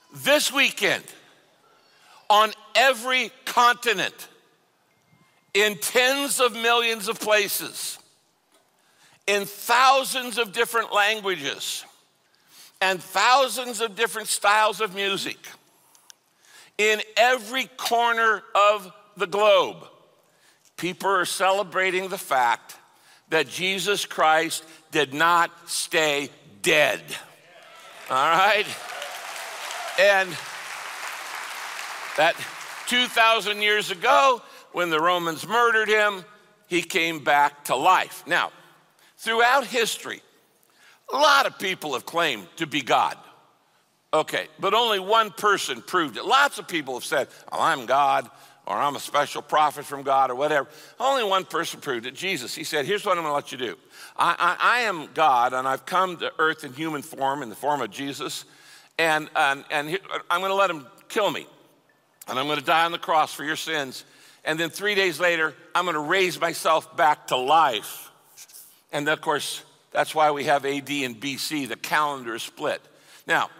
This weekend, on every continent, in tens of millions of places, in thousands of different languages, and thousands of different styles of music, in every corner of the globe, people are celebrating the fact that Jesus Christ did not stay dead. All right? And that 2,000 years ago, when the Romans murdered him, he came back to life. Now, throughout history, a lot of people have claimed to be God. Okay, but only one person proved it. Lots of people have said, oh, I'm God, or I'm a special prophet from God, or whatever. Only one person proved it, Jesus. He said, here's what I'm gonna let you do. I am God, and I've come to earth in human form, in the form of Jesus, and I'm gonna let him kill me, and I'm gonna die on the cross for your sins, and then 3 days later, I'm gonna raise myself back to life. And of course, that's why we have AD and BC, the calendar is split. Now,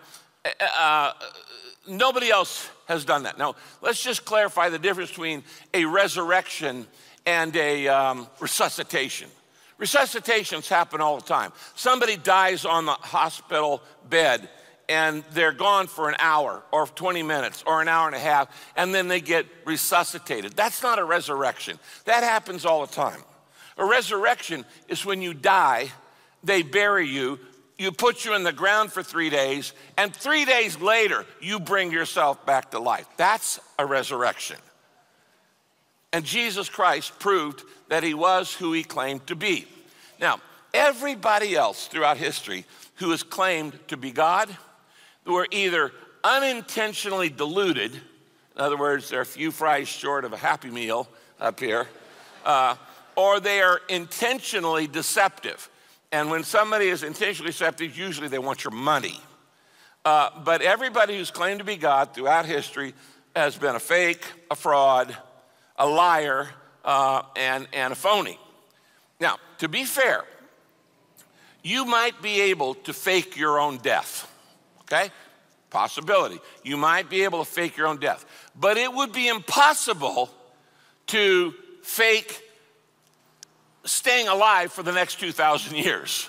nobody else has done that. Now, let's just clarify the difference between a resurrection and a resuscitation. Resuscitations happen all the time. Somebody dies on the hospital bed and they're gone for an hour or 20 minutes or an hour and a half, and then they get resuscitated. That's not a resurrection. That happens all the time. A resurrection is when you die, they bury you, you put you in the ground for 3 days, and 3 days later, you bring yourself back to life. That's a resurrection. And Jesus Christ proved that he was who he claimed to be. Now, everybody else throughout history who has claimed to be God, who are either unintentionally deluded, in other words, they're a few fries short of a Happy Meal up here, or they are intentionally deceptive. And when somebody is intentionally deceptive, usually they want your money. But everybody who's claimed to be God throughout history has been a fake, a fraud, a liar, and a phony. Now, to be fair, you might be able to fake your own death, okay? Possibility. You might be able to fake your own death. But it would be impossible to fake staying alive for the next 2,000 years.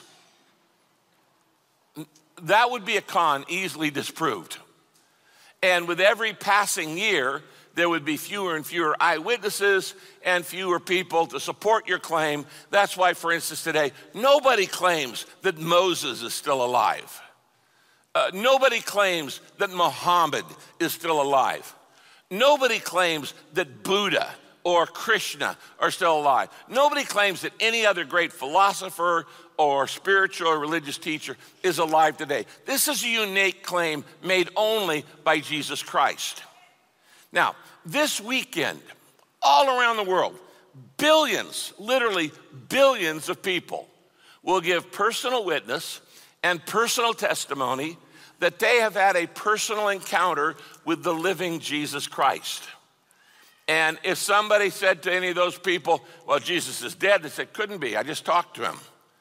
That would be a con easily disproved. And with every passing year, there would be fewer and fewer eyewitnesses and fewer people to support your claim. That's why, for instance, today, nobody claims that Moses is still alive. Nobody claims that Muhammad is still alive. Nobody claims that Buddha or Krishna are still alive. Nobody claims that any other great philosopher or spiritual or religious teacher is alive today. This is a unique claim made only by Jesus Christ. Now, this weekend, all around the world, billions, literally billions of people will give personal witness and personal testimony that they have had a personal encounter with the living Jesus Christ. And if somebody said to any of those people, well, Jesus is dead, they said, couldn't be, I just talked to him.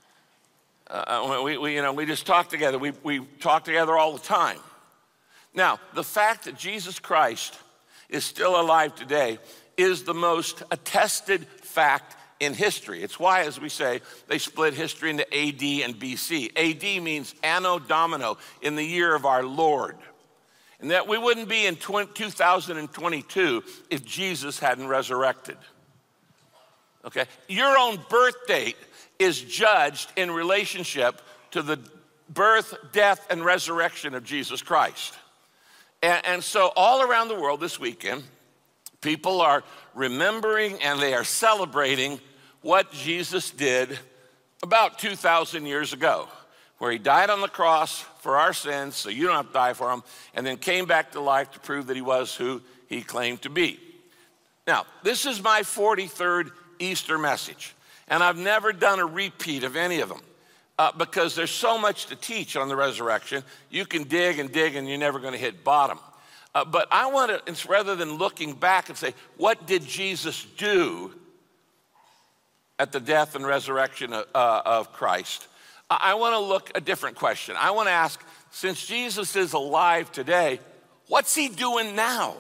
We just talk together. We talk together all the time. Now, the fact that Jesus Christ is still alive today is the most attested fact in history. It's why, as we say, they split history into AD and BC. AD means Anno Domini, in the year of our Lord. And that we wouldn't be in 2022 if Jesus hadn't resurrected. Okay? Your own birth date is judged in relationship to the birth, death, and resurrection of Jesus Christ. And so all around the world this weekend, people are remembering and they are celebrating what Jesus did about 2,000 years ago, where he died on the cross for our sins so you don't have to die for them, and then came back to life to prove that he was who he claimed to be. Now, this is my 43rd Easter message, and I've never done a repeat of any of them because there's so much to teach on the resurrection. You can dig and dig and you're never going to hit bottom. But I want to, rather than looking back and say, what did Jesus do at the death and resurrection of Christ? I want to look a different question. I want to ask, since Jesus is alive today, What's he doing now?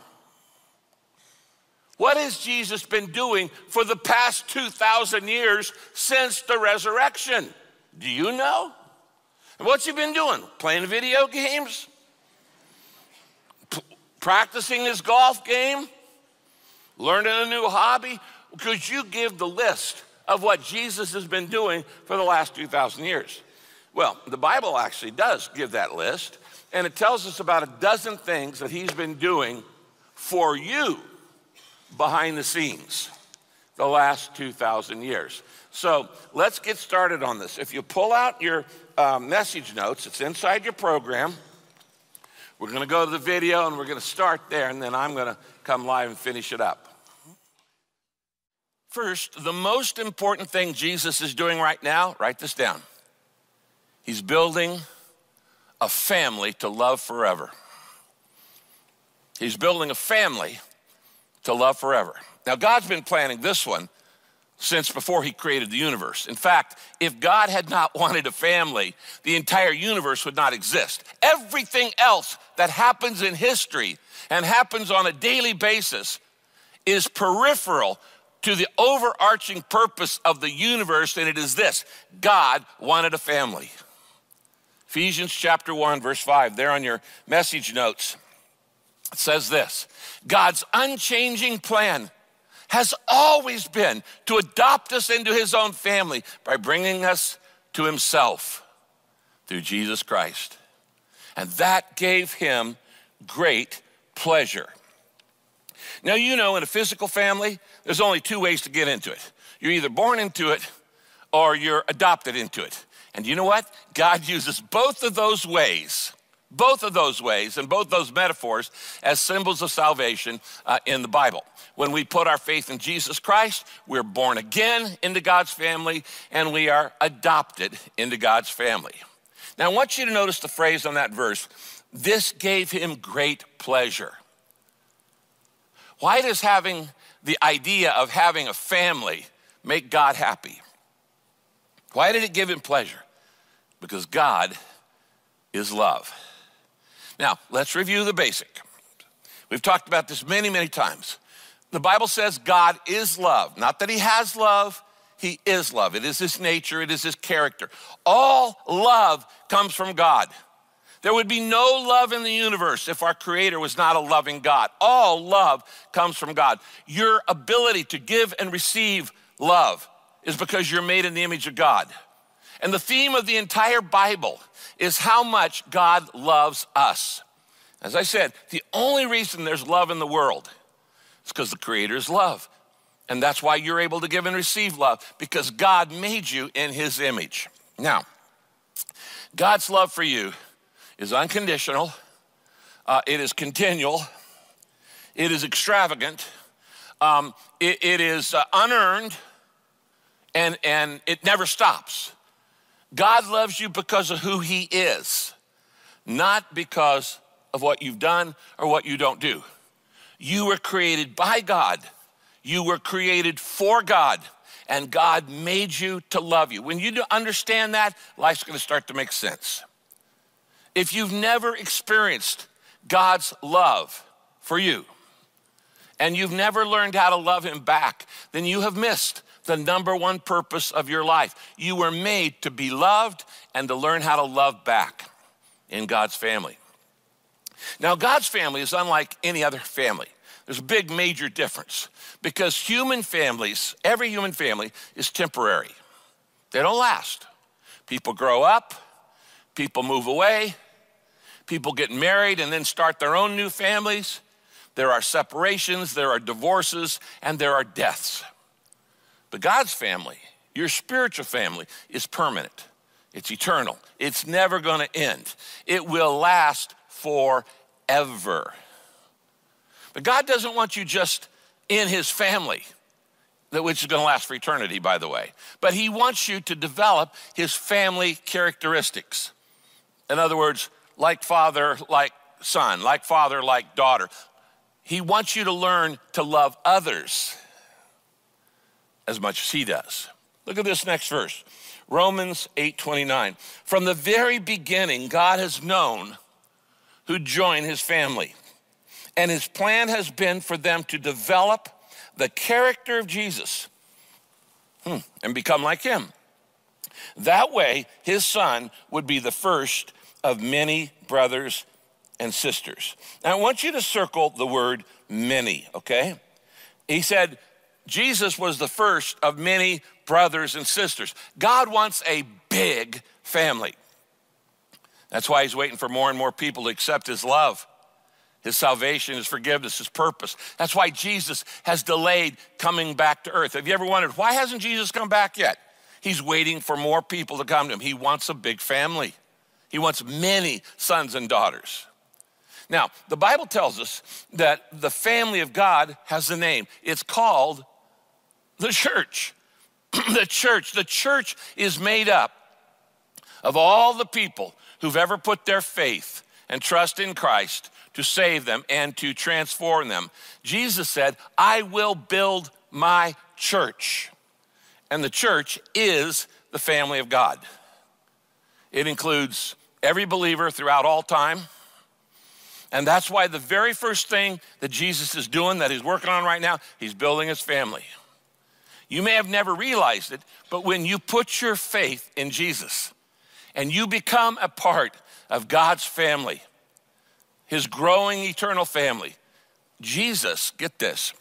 What has Jesus been doing for the past 2,000 years since the resurrection? Do you know? And what's he been doing? Playing video games? Practicing his golf game? Learning a new hobby? Could you give the list of what Jesus has been doing for the last 2,000 years? Well, the Bible actually does give that list, and it tells us about a dozen things that he's been doing for you behind the scenes the last 2,000 years. So let's get started on this. If you pull out your message notes, it's inside your program. We're going to go to the video and we're going to start there, and then I'm going to come live and finish it up. First, the most important thing Jesus is doing right now, write this down. He's building a family to love forever. He's building a family to love forever. Now, God's been planning this one since before he created the universe. In fact, if God had not wanted a family, the entire universe would not exist. Everything else that happens in history and happens on a daily basis is peripheral to the overarching purpose of the universe, and it is this: God wanted a family. Ephesians chapter 1, verse 5, there on your message notes, it says this: God's unchanging plan has always been to adopt us into his own family by bringing us to himself through Jesus Christ. And that gave him great pleasure. Now, you know, in a physical family, there's only two ways to get into it. You're either born into it or you're adopted into it. And you know what? God uses both of those ways and both those metaphors as symbols of salvation in the Bible. When we put our faith in Jesus Christ, we're born again into God's family, and we are adopted into God's family. Now, I want you to notice the phrase on that verse: this gave him great pleasure. Why does having the idea of having a family make God happy? Why did it give him pleasure? Because God is love. Now, let's review the basic. We've talked about this many, many times. The Bible says God is love. Not that he has love, he is love. It is his nature, it is his character. All love comes from God. There would be no love in the universe if our Creator was not a loving God. All love comes from God. Your ability to give and receive love is because you're made in the image of God. And the theme of the entire Bible is how much God loves us. As I said, the only reason there's love in the world is because the Creator is love. And that's why you're able to give and receive love, because God made you in his image. Now, God's love for you is unconditional, it is continual, it is extravagant, it is unearned, and it never stops. God loves you because of who he is, not because of what you've done or what you don't do. You were created by God. You were created for God, and God made you to love you. When you understand that, life's going to start to make sense. If you've never experienced God's love for you, and you've never learned how to love him back, then you have missed the number one purpose of your life. You were made to be loved and to learn how to love back in God's family. Now, God's family is unlike any other family. There's a big major difference, because human families, every human family is temporary. They don't last. People grow up, people move away, people get married and then start their own new families. There are separations, there are divorces, and there are deaths. But God's family, your spiritual family, is permanent. It's eternal. It's never going to end. It will last forever. But God doesn't want you just in his family, which is going to last for eternity, by the way. But he wants you to develop his family characteristics. In other words, like father, like son, like father, like daughter. He wants you to learn to love others as much as he does. Look at this next verse, Romans 8:29. From the very beginning, God has known who join his family. And his plan has been for them to develop the character of Jesus and become like him. That way, his son would be the first of many brothers and sisters. Now, I want you to circle the word many, okay? He said Jesus was the first of many brothers and sisters. God wants a big family. That's why he's waiting for more and more people to accept his love, his salvation, his forgiveness, his purpose. That's why Jesus has delayed coming back to earth. Have you ever wondered, why hasn't Jesus come back yet? He's waiting for more people to come to him. He wants a big family. He wants many sons and daughters. Now, the Bible tells us that the family of God has a name. It's called the church. The church is made up of all the people who've ever put their faith and trust in Christ to save them and to transform them. Jesus said, I will build my church. And the church is the family of God. It includes every believer throughout all time. And that's why the very first thing that Jesus is doing, that he's working on right now, he's building his family. You may have never realized it, but when you put your faith in Jesus and you become a part of God's family, his growing eternal family, Jesus, get this,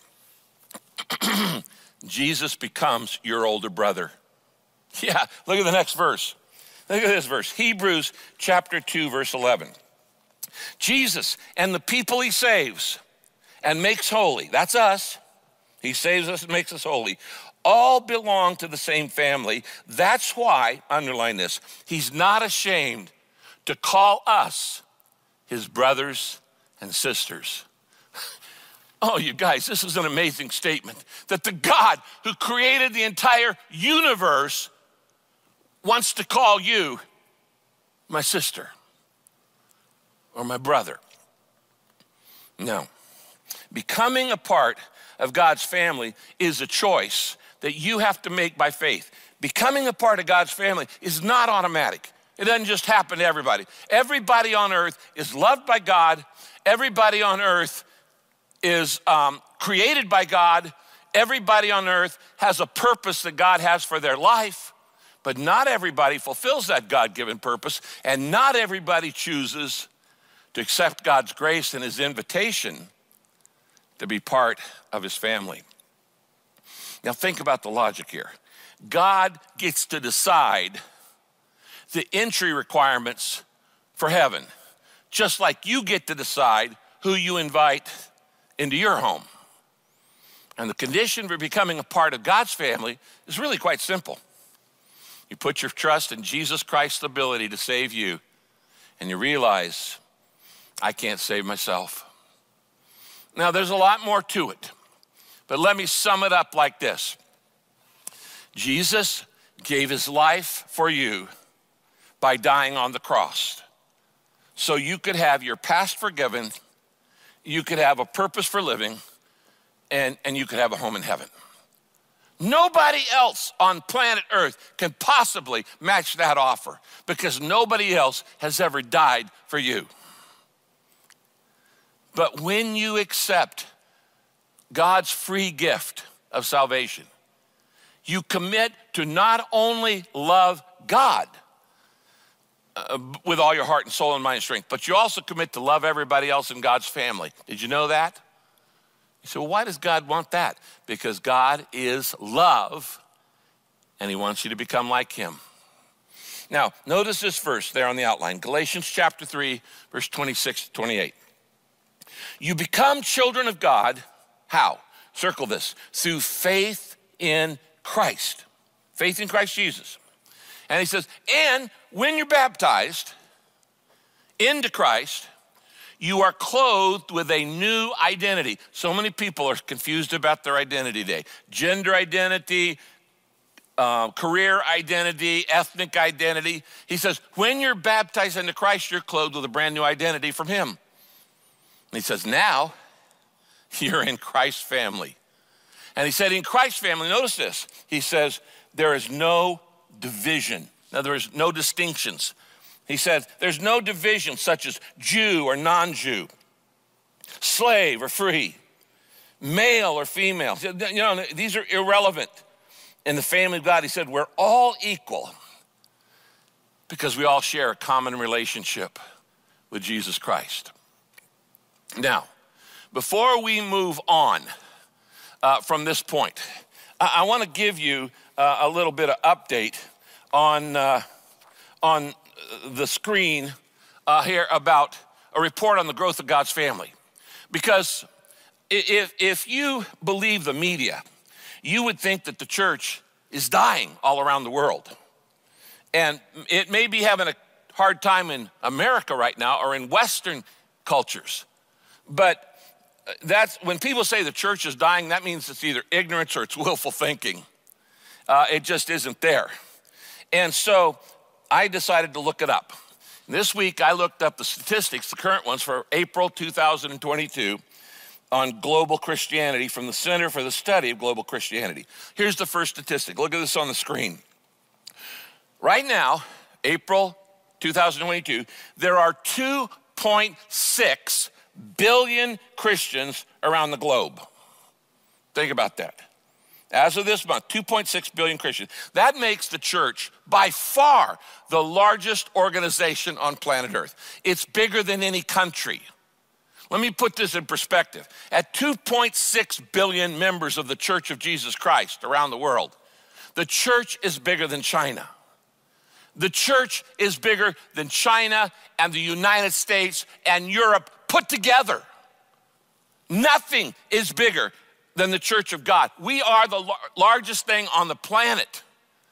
Jesus becomes your older brother. Yeah, look at the next verse. Look at this verse, Hebrews chapter 2, verse 11. Jesus and the people he saves and makes holy, that's us. He saves us and makes us holy. All belong to the same family. That's why, underline this, he's not ashamed to call us his brothers and sisters. Oh, you guys, this is an amazing statement that the God who created the entire universe wants to call you my sister or my brother. No. Becoming a part of God's family is a choice that you have to make by faith. Becoming a part of God's family is not automatic. It doesn't just happen to everybody. Everybody on earth is loved by God. Everybody on earth is created by God. Everybody on earth has a purpose that God has for their life, but not everybody fulfills that God-given purpose, and not everybody chooses to accept God's grace and his invitation to be part of his family. Now think about the logic here. God gets to decide the entry requirements for heaven, just like you get to decide who you invite into your home. And the condition for becoming a part of God's family is really quite simple. You put your trust in Jesus Christ's ability to save you, and you realize, I can't save myself. Now, there's a lot more to it, but let me sum it up like this. Jesus gave his life for you by dying on the cross, so you could have your past forgiven, you could have a purpose for living, and you could have a home in heaven. Nobody else on planet Earth can possibly match that offer, because nobody else has ever died for you. But when you accept God's free gift of salvation, you commit to not only love God with all your heart and soul and mind and strength, but you also commit to love everybody else in God's family. Did you know that? You say, well, why does God want that? Because God is love, and he wants you to become like him. Now, notice this verse there on the outline, Galatians chapter 3, verse 26 to 28. You become children of God, how? Circle this, through faith in Christ. Faith in Christ Jesus. And he says, and when you're baptized into Christ, you are clothed with a new identity. So many people are confused about their identity today. Gender identity, career identity, ethnic identity. He says, when you're baptized into Christ, you're clothed with a brand new identity from him. And he says, now you're in Christ's family. And he said, in Christ's family, notice this. He says, there is no division. Now, there is no distinctions. He says, there's no division such as Jew or non-Jew, slave or free, male or female. These are irrelevant. In the family of God, he said, we're all equal because we all share a common relationship with Jesus Christ. Now, before we move on from this point, I want to give you a little bit of update on the screen here about a report on the growth of God's family. Because if you believe the media, you would think that the church is dying all around the world. And it may be having a hard time in America right now or in Western cultures. But that's when people say the church is dying, that means it's either ignorance or it's willful thinking. It just isn't there. And so I decided to look it up. This week I looked up the statistics, the current ones for April 2022 on global Christianity from the Center for the Study of Global Christianity. Here's the first statistic. Look at this on the screen. Right now, April 2022, there are 2.6 billion Christians around the globe. Think about that. As of this month, 2.6 billion Christians. That makes the church by far the largest organization on planet Earth. It's bigger than any country. Let me put this in perspective. At 2.6 billion members of the Church of Jesus Christ around the world, the church is bigger than China. The church is bigger than China and the United States and Europe put together. Nothing is bigger than the church of God. We are the largest thing on the planet.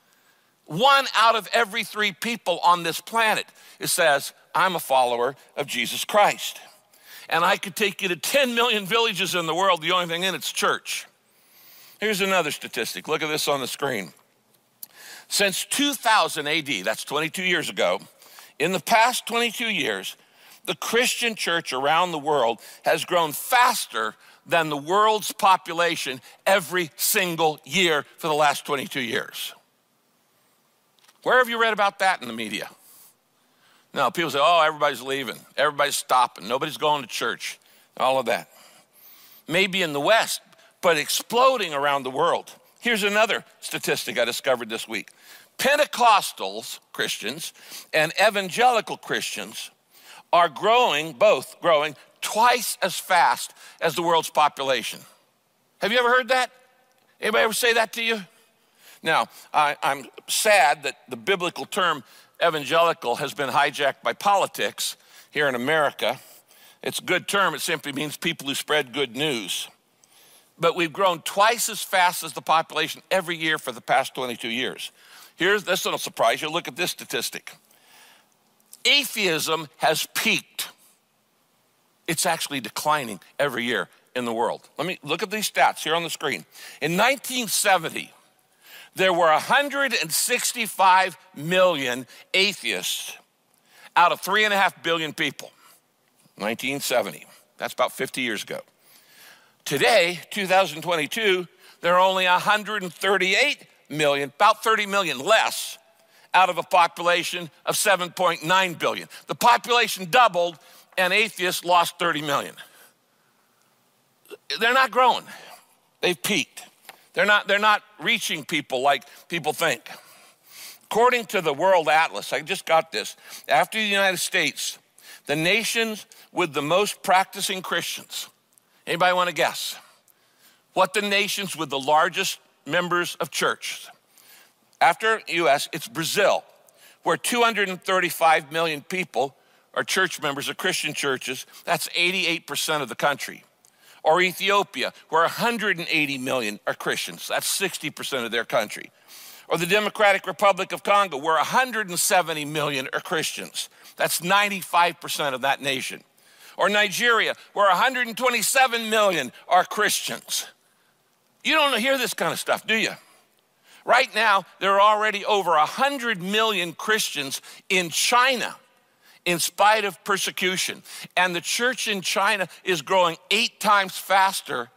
1 out of every 3 people on this planet, it says, I'm a follower of Jesus Christ. And I could take you to 10 million villages in the world, the only thing in it's church. Here's another statistic. Look at this on the screen. Since 2000 AD, that's 22 years ago, in the past 22 years, the Christian church around the world has grown faster than the world's population every single year for the last 22 years. Where have you read about that in the media? No, people say, oh, everybody's leaving, everybody's stopping, nobody's going to church, all of that. Maybe in the West, but exploding around the world. Here's another statistic I discovered this week. Pentecostals, Christians, and evangelical Christians are both growing twice as fast as the world's population. Have you ever heard that? Anybody ever say that to you? Now, I'm sad that the biblical term evangelical has been hijacked by politics here in America. It's a good term. It simply means people who spread good news. But we've grown twice as fast as the population every year for the past 22 years. This will surprise you. Look at this statistic. Atheism has peaked. It's actually declining every year in the world. Let me look at these stats here on the screen. In 1970, there were 165 million atheists out of 3.5 billion people. 1970. That's about 50 years ago. Today, 2022, there are only 138 million, about 30 million less out of a population of 7.9 billion. The population doubled and atheists lost 30 million. They're not growing. They've peaked. They're not reaching people like people think. According to the World Atlas, I just got this, after the United States, the nations with the most practicing Christians, anybody want to guess what the nations with the largest members of church? After US, it's Brazil, where 235 million people are church members of Christian churches. That's 88% of the country. Or Ethiopia, where 180 million are Christians. That's 60% of their country. Or the Democratic Republic of Congo, where 170 million are Christians. That's 95% of that nation. Or Nigeria, where 127 million are Christians. You don't hear this kind of stuff, do you? Right now, there are already over 100 million Christians in China in spite of persecution. And the church in China is growing 8 times faster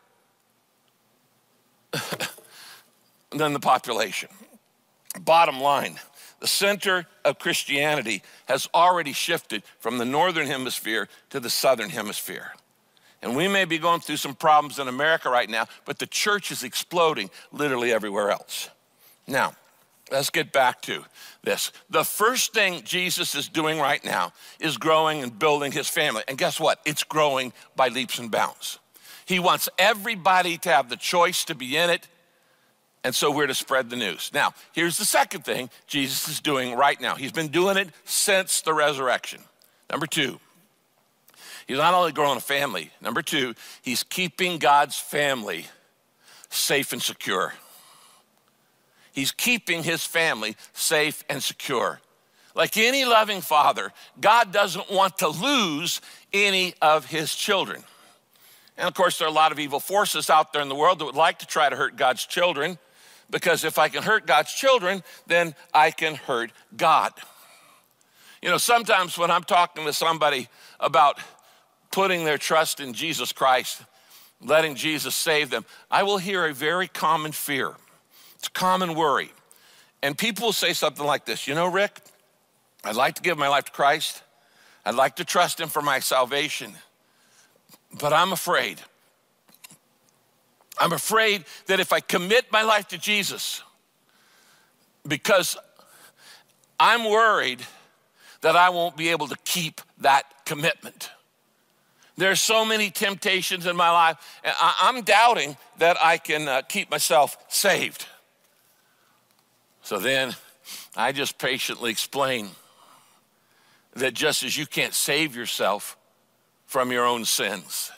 than the population. Bottom line, the center of Christianity has already shifted from the northern hemisphere to the southern hemisphere. And we may be going through some problems in America right now, but the church is exploding literally everywhere else. Now, let's get back to this. The first thing Jesus is doing right now is growing and building his family. And guess what? It's growing by leaps and bounds. He wants everybody to have the choice to be in it, and so we're to spread the news. Now, here's the second thing Jesus is doing right now. He's been doing it since the resurrection. Number two, he's not only growing a family. Number two, he's keeping God's family safe and secure. He's keeping his family safe and secure. Like any loving father, God doesn't want to lose any of his children. And of course, there are a lot of evil forces out there in the world that would like to try to hurt God's children, because if I can hurt God's children, then I can hurt God. You know, sometimes when I'm talking to somebody about putting their trust in Jesus Christ, letting Jesus save them, I will hear a very common fear. It's a common worry. And people will say something like this: you know, Rick, I'd like to give my life to Christ. I'd like to trust him for my salvation. But I'm afraid. I'm afraid that if I commit my life to Jesus, because I'm worried that I won't be able to keep that commitment. There's so many temptations in my life, and I'm doubting that I can keep myself saved. So then I just patiently explain that just as you can't save yourself from your own sins,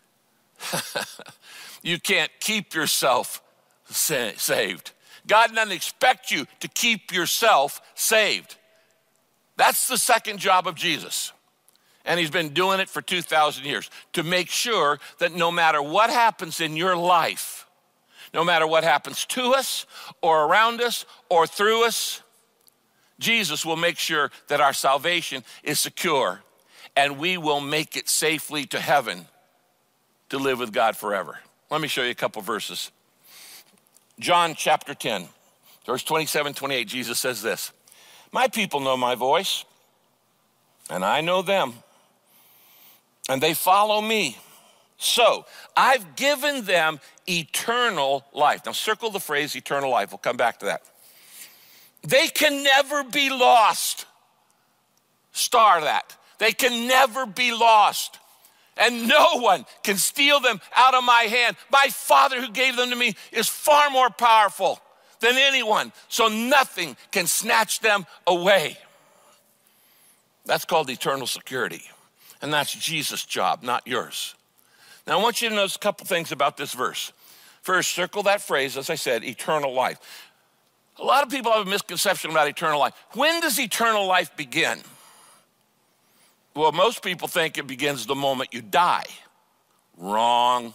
you can't keep yourself saved. God doesn't expect you to keep yourself saved. That's the second job of Jesus. And he's been doing it for 2,000 years, to make sure that no matter what happens in your life, no matter what happens to us or around us or through us, Jesus will make sure that our salvation is secure and we will make it safely to heaven to live with God forever. Let me show you a couple verses. John chapter 10, verse 27, 28, Jesus says this: my people know my voice, and I know them, and they follow me. So I've given them eternal life. Now circle the phrase eternal life. We'll come back to that. They can never be lost. Star that. They can never be lost. And no one can steal them out of my hand. My Father who gave them to me is far more powerful than anyone, so nothing can snatch them away. That's called eternal security. And that's Jesus' job, not yours. Now I want you to notice a couple things about this verse. First, circle that phrase, as I said, eternal life. A lot of people have a misconception about eternal life. When does eternal life begin? Well, most people think it begins the moment you die. Wrong.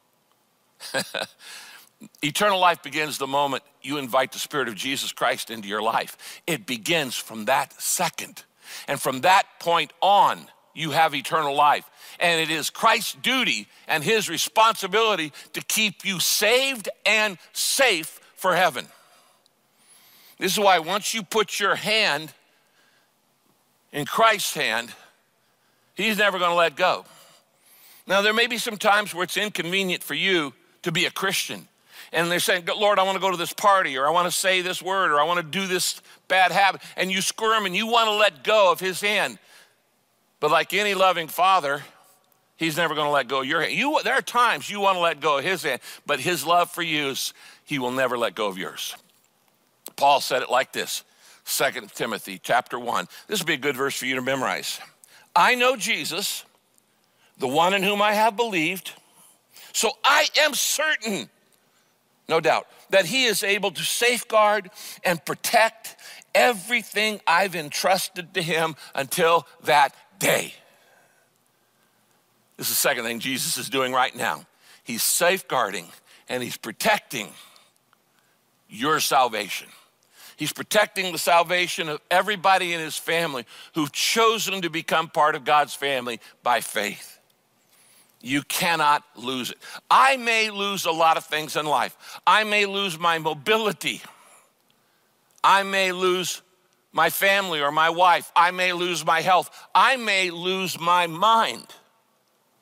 Eternal life begins the moment you invite the Spirit of Jesus Christ into your life. It begins from that second. And from that point on, you have eternal life. And it is Christ's duty and his responsibility to keep you saved and safe for heaven. This is why once you put your hand in Christ's hand, he's never going to let go. Now, there may be some times where it's inconvenient for you to be a Christian. And they're saying, Lord, I want to go to this party, or I want to say this word, or I want to do this bad habit. And you squirm and you want to let go of his hand. But like any loving father, he's never going to let go of your hand. There are times you want to let go of his hand, but his love for you is he will never let go of yours. Paul said it like this, 2 Timothy chapter 1. This would be a good verse for you to memorize. I know Jesus, the one in whom I have believed, so I am certain, no doubt, that he is able to safeguard and protect everything I've entrusted to him until that day. This is the second thing Jesus is doing right now. He's safeguarding and he's protecting your salvation. He's protecting the salvation of everybody in his family who've chosen to become part of God's family by faith. You cannot lose it. I may lose a lot of things in life. I may lose my mobility. I may lose my family or my wife. I may lose my health. I may lose my mind.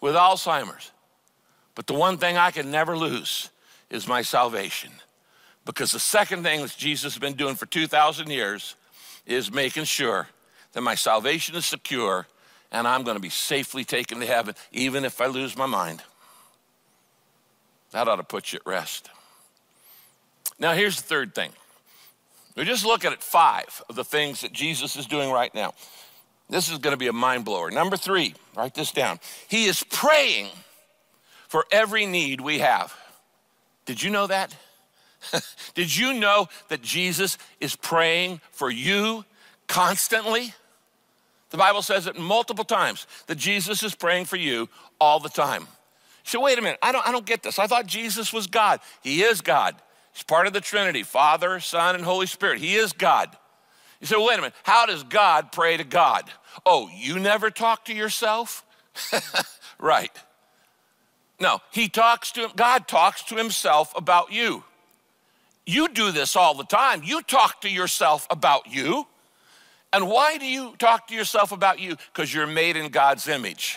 with Alzheimer's. But the one thing I can never lose is my salvation. Because the second thing that Jesus has been doing for 2,000 years is making sure that my salvation is secure and I'm going to be safely taken to heaven, even if I lose my mind. That ought to put you at rest. Now, here's the third thing. We're just looking at 5 of the things that Jesus is doing right now. This is going to be a mind blower. Number 3, write this down. He is praying for every need we have. Did you know that? Did you know that Jesus is praying for you constantly? The Bible says it multiple times that Jesus is praying for you all the time. So wait a minute, I don't get this. I thought Jesus was God. He is God. He's part of the Trinity, Father, Son, and Holy Spirit. He is God. You say, well, wait a minute, how does God pray to God? Oh, you never talk to yourself? Right. No, God talks to himself about you. You do this all the time. You talk to yourself about you. And why do you talk to yourself about you? Because you're made in God's image.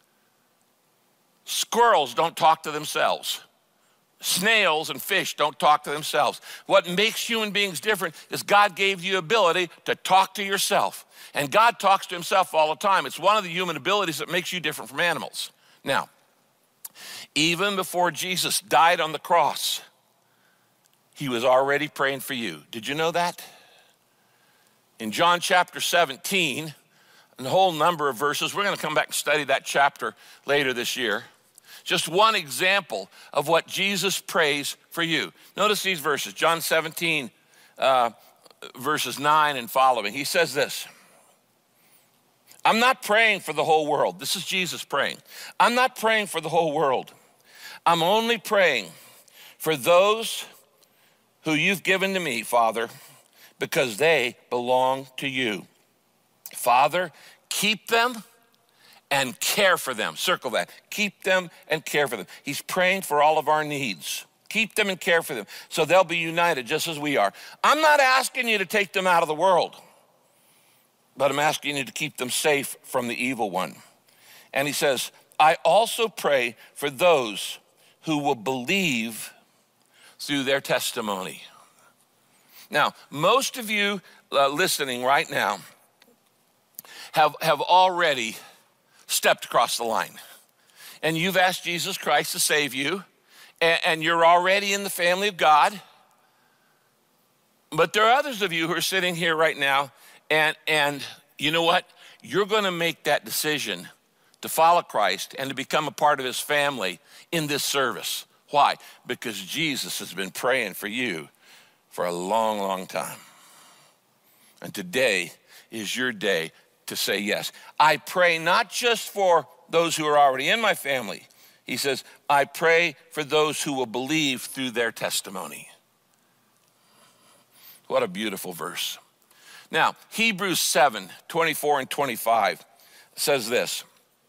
Squirrels don't talk to themselves. Snails and fish don't talk to themselves. What makes human beings different is God gave you ability to talk to yourself. And God talks to himself all the time. It's one of the human abilities that makes you different from animals. Now, even before Jesus died on the cross, he was already praying for you. Did you know that? In John chapter 17, and a whole number of verses, we're going to come back and study that chapter later this year. Just one example of what Jesus prays for you. Notice these verses, John 17, verses 9 and following. He says this, I'm not praying for the whole world. This is Jesus praying. I'm not praying for the whole world. I'm only praying for those who you've given to me, Father, because they belong to you. Father, keep them and care for them. Circle that. Keep them and care for them. He's praying for all of our needs. Keep them and care for them so they'll be united just as we are. I'm not asking you to take them out of the world, but I'm asking you to keep them safe from the evil one. And he says, I also pray for those who will believe through their testimony. Now, most of you listening right now have already stepped across the line. And you've asked Jesus Christ to save you, and you're already in the family of God. But there are others of you who are sitting here right now, and you know what? You're going to make that decision to follow Christ and to become a part of his family in this service. Why? Because Jesus has been praying for you for a long, long time. And today is your day to say yes. I pray not just for those who are already in my family. He says, I pray for those who will believe through their testimony. What a beautiful verse. Now, Hebrews 7, 24 and 25 says this,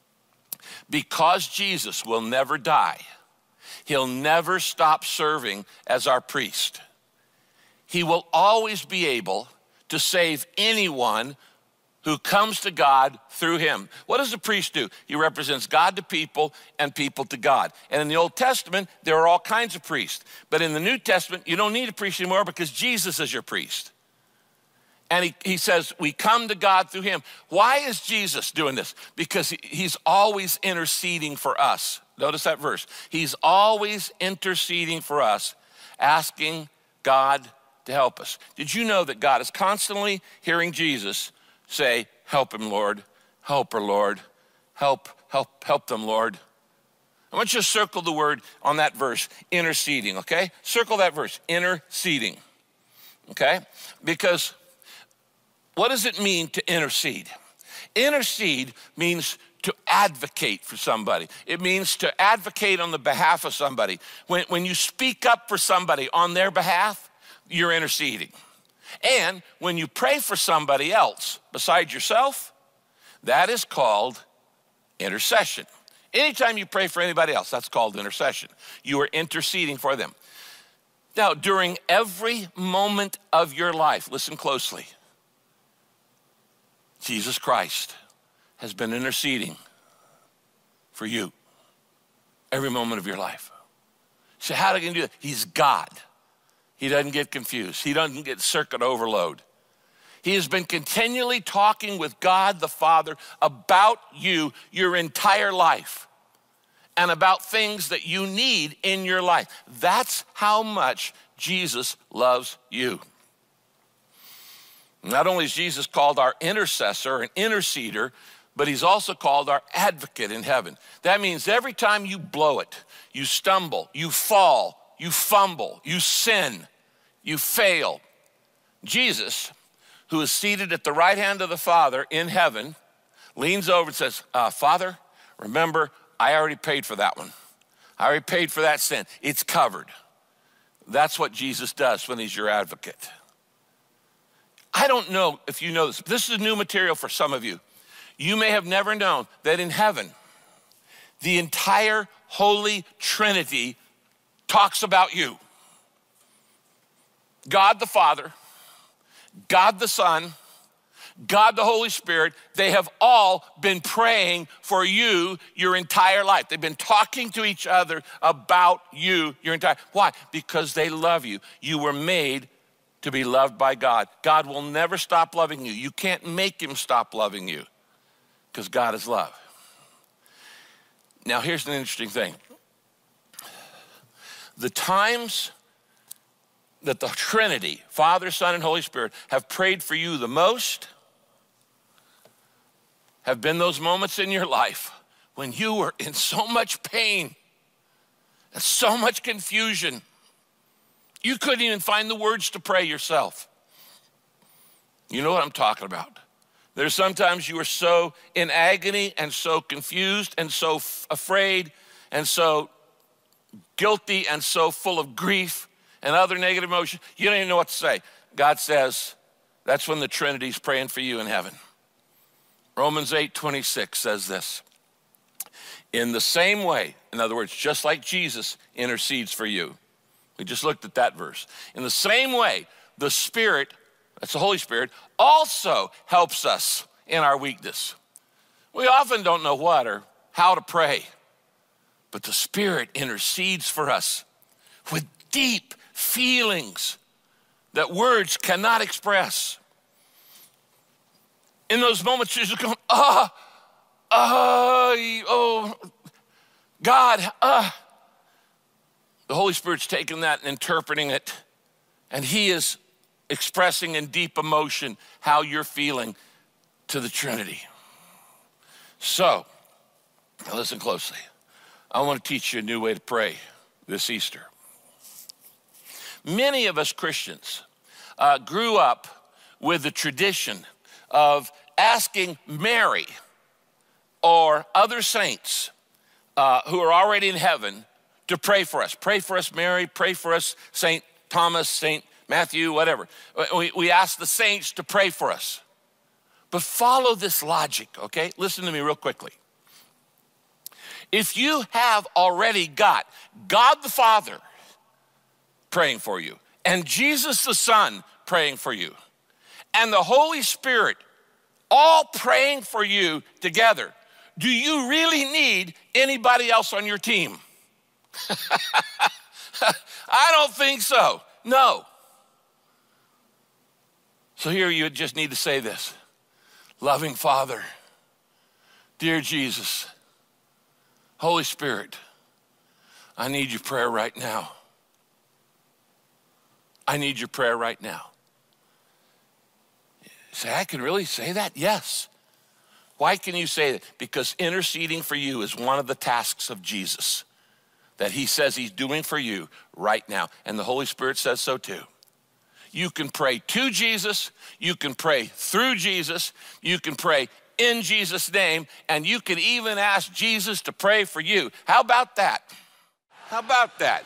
because Jesus will never die, he'll never stop serving as our priest. He will always be able to save anyone who comes to God through him. What does the priest do? He represents God to people and people to God. And in the Old Testament, there are all kinds of priests. But in the New Testament, you don't need a priest anymore because Jesus is your priest. And he says, we come to God through him. Why is Jesus doing this? Because he's always interceding for us. Notice that verse. He's always interceding for us, asking God to help us. Did you know that God is constantly hearing Jesus say, help him, Lord, help her, Lord, help them, Lord. I want you to circle the word on that verse, interceding, okay? Circle that verse, interceding, okay? Because what does it mean to intercede? Intercede means to advocate for somebody. It means to advocate on the behalf of somebody. When you speak up for somebody on their behalf, you're interceding. And when you pray for somebody else besides yourself, that is called intercession. Anytime you pray for anybody else, that's called intercession. You are interceding for them. Now, during every moment of your life, listen closely, Jesus Christ has been interceding for you. every moment of your life. So how can he do that? He's God. He doesn't get confused. He doesn't get circuit overload. He has been continually talking with God the Father about you your entire life and about things that you need in your life. That's how much Jesus loves you. Not only is Jesus called our intercessor and interceder, but he's also called our advocate in heaven. That means every time you blow it, you stumble, you fall, you fumble, you sin, you fail, Jesus, who is seated at the right hand of the Father in heaven, leans over and says, Father, remember, I already paid for that one. I already paid for that sin. It's covered. That's what Jesus does when he's your advocate. I don't know if you know this. This is new material for some of you. You may have never known that in heaven, the entire Holy Trinity talks about you. God the Father, God the Son, God the Holy Spirit, they have all been praying for you your entire life. They've been talking to each other about you your entire life. Why? Because they love you. You were made to be loved by God. God will never stop loving you. You can't make him stop loving you because God is love. Now, here's an interesting thing. The times that the Trinity, Father, Son, and Holy Spirit, have prayed for you the most have been those moments in your life when you were in so much pain and so much confusion. You couldn't even find the words to pray yourself. You know what I'm talking about. There's sometimes you are so in agony and so confused and so afraid and so guilty and so full of grief and other negative emotions, you don't even know what to say. God says, that's when the Trinity's praying for you in heaven. Romans 8:26 says this. In the same way, in other words, just like Jesus intercedes for you. We just looked at that verse. In the same way, the Spirit, that's the Holy Spirit, also helps us in our weakness. We often don't know what or how to pray, but the Spirit intercedes for us with deep feelings that words cannot express. In those moments, you're just going, God, The Holy Spirit's taking that and interpreting it, and he is expressing in deep emotion how you're feeling to the Trinity. So, now listen closely. I want to teach you a new way to pray this Easter. Many of us Christians grew up with the tradition of asking Mary or other saints who are already in heaven to pray for us. Pray for us, Mary. Pray for us, St. Thomas, St. Matthew, whatever. We ask the saints to pray for us. But follow this logic, okay? Listen to me real quickly. If you have already got God the Father praying for you, and Jesus the Son praying for you, and the Holy Spirit all praying for you together, do you really need anybody else on your team? I don't think so. No. So here you just need to say this. Loving Father, dear Jesus, Holy Spirit, I need your prayer right now. I need your prayer right now. Say, I can really say that? Yes. Why can you say that? Because interceding for you is one of the tasks of Jesus that he says he's doing for you right now. And the Holy Spirit says so too. You can pray to Jesus, you can pray through Jesus, you can pray in Jesus' name, and you can even ask Jesus to pray for you. How about that? How about that?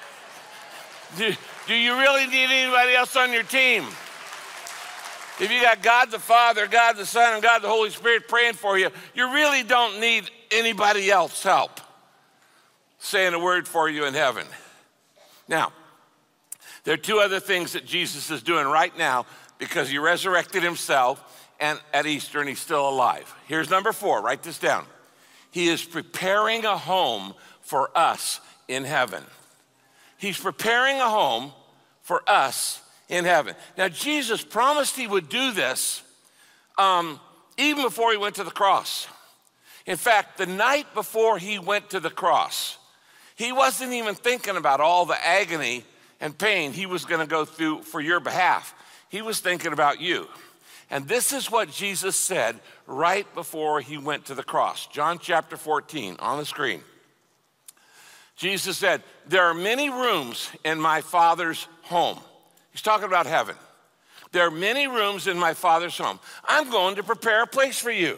Do you really need anybody else on your team? If you got God the Father, God the Son, and God the Holy Spirit praying for you, you really don't need anybody else's help saying a word for you in heaven. Now, there are two other things that Jesus is doing right now because he resurrected himself and at Easter and he's still alive. Here's number 4, write this down. He is preparing a home for us in heaven. He's preparing a home for us in heaven. Now, Jesus promised he would do this even before he went to the cross. In fact, the night before he went to the cross, he wasn't even thinking about all the agony and pain he was going to go through for your behalf. He was thinking about you. And this is what Jesus said right before he went to the cross. John chapter 14 on the screen. Jesus said, there are many rooms in my Father's home. He's talking about heaven. There are many rooms in my Father's home. I'm going to prepare a place for you.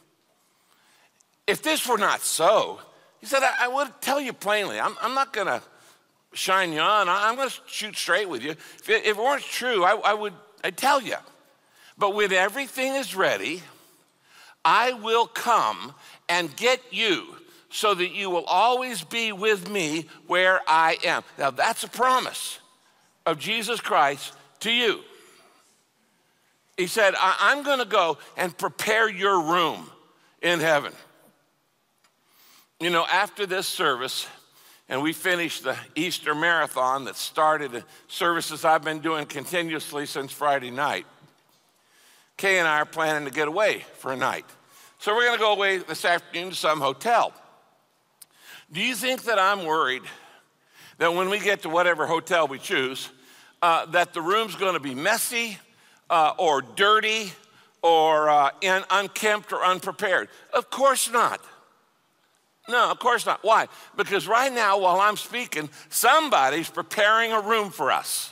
If this were not so, he said, I would tell you plainly. I'm not going to shine you on. I'm going to shoot straight with you. If it weren't true, I'd tell you. But when everything is ready, I will come and get you so that you will always be with me where I am. Now, that's a promise of Jesus Christ to you. He said, I'm going to go and prepare your room in heaven. You know, after this service, and we finished the Easter marathon that started services I've been doing continuously since Friday night, Kay and I are planning to get away for a night. So we're going to go away this afternoon to some hotel. Do you think that I'm worried that when we get to whatever hotel we choose, that the room's going to be messy or dirty or unkempt or unprepared? Of course not. No, of course not. Why? Because right now, while I'm speaking, somebody's preparing a room for us.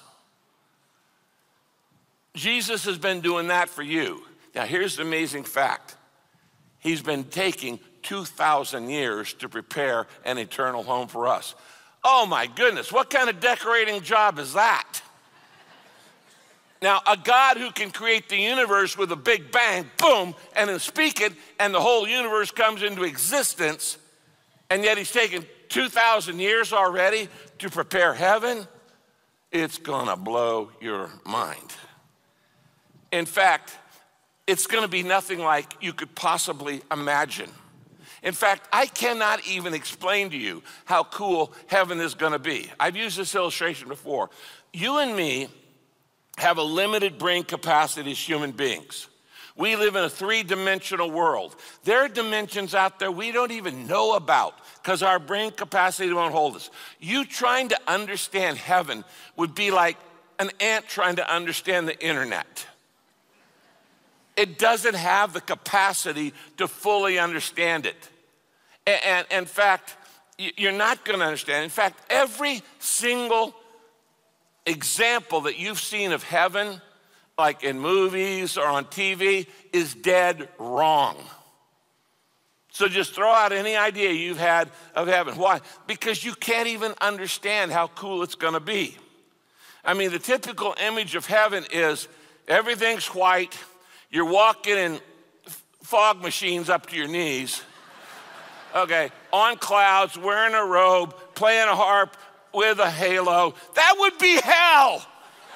Jesus has been doing that for you. Now, here's the amazing fact. He's been taking 2,000 years to prepare an eternal home for us. Oh my goodness, what kind of decorating job is that? Now, a God who can create the universe with a big bang, boom, and then speak it, and the whole universe comes into existence, and yet he's taken 2,000 years already to prepare heaven, it's gonna blow your mind. In fact, it's gonna be nothing like you could possibly imagine. In fact, I cannot even explain to you how cool heaven is gonna be. I've used this illustration before. You and me have a limited brain capacity as human beings. We live in a three-dimensional world. There are dimensions out there we don't even know about because our brain capacity won't hold us. You trying to understand heaven would be like an ant trying to understand the internet. It doesn't have the capacity to fully understand it. And in fact, you're not going to understand. In fact, every single example that you've seen of heaven, like in movies or on TV, is dead wrong. So just throw out any idea you've had of heaven. Why? Because you can't even understand how cool it's going to be. I mean, the typical image of heaven is everything's white. You're walking in fog machines up to your knees, okay, on clouds, wearing a robe, playing a harp with a halo. That would be hell.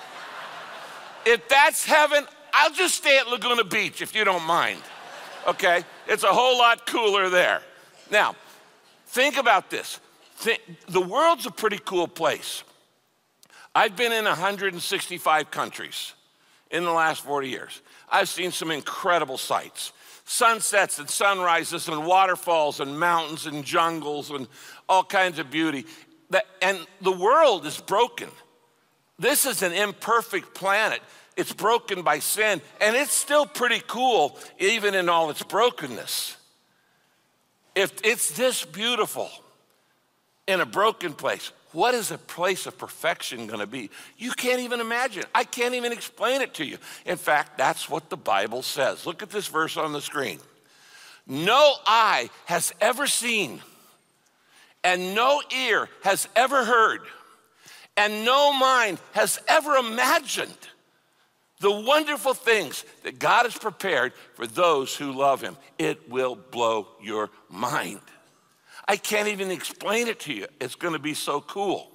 If that's heaven, I'll just stay at Laguna Beach if you don't mind, okay? It's a whole lot cooler there. Now, think about this. The world's a pretty cool place. I've been in 165 countries in the last 40 years. I've seen some incredible sights. Sunsets and sunrises and waterfalls and mountains and jungles and all kinds of beauty. And the world is broken. This is an imperfect planet. It's broken by sin, and it's still pretty cool even in all its brokenness. If it's this beautiful in a broken place, what is a place of perfection going to be? You can't even imagine. I can't even explain it to you. In fact, that's what the Bible says. Look at this verse on the screen. No eye has ever seen, and no ear has ever heard, and no mind has ever imagined the wonderful things that God has prepared for those who love him. It will blow your mind. I can't even explain it to you. It's going to be so cool.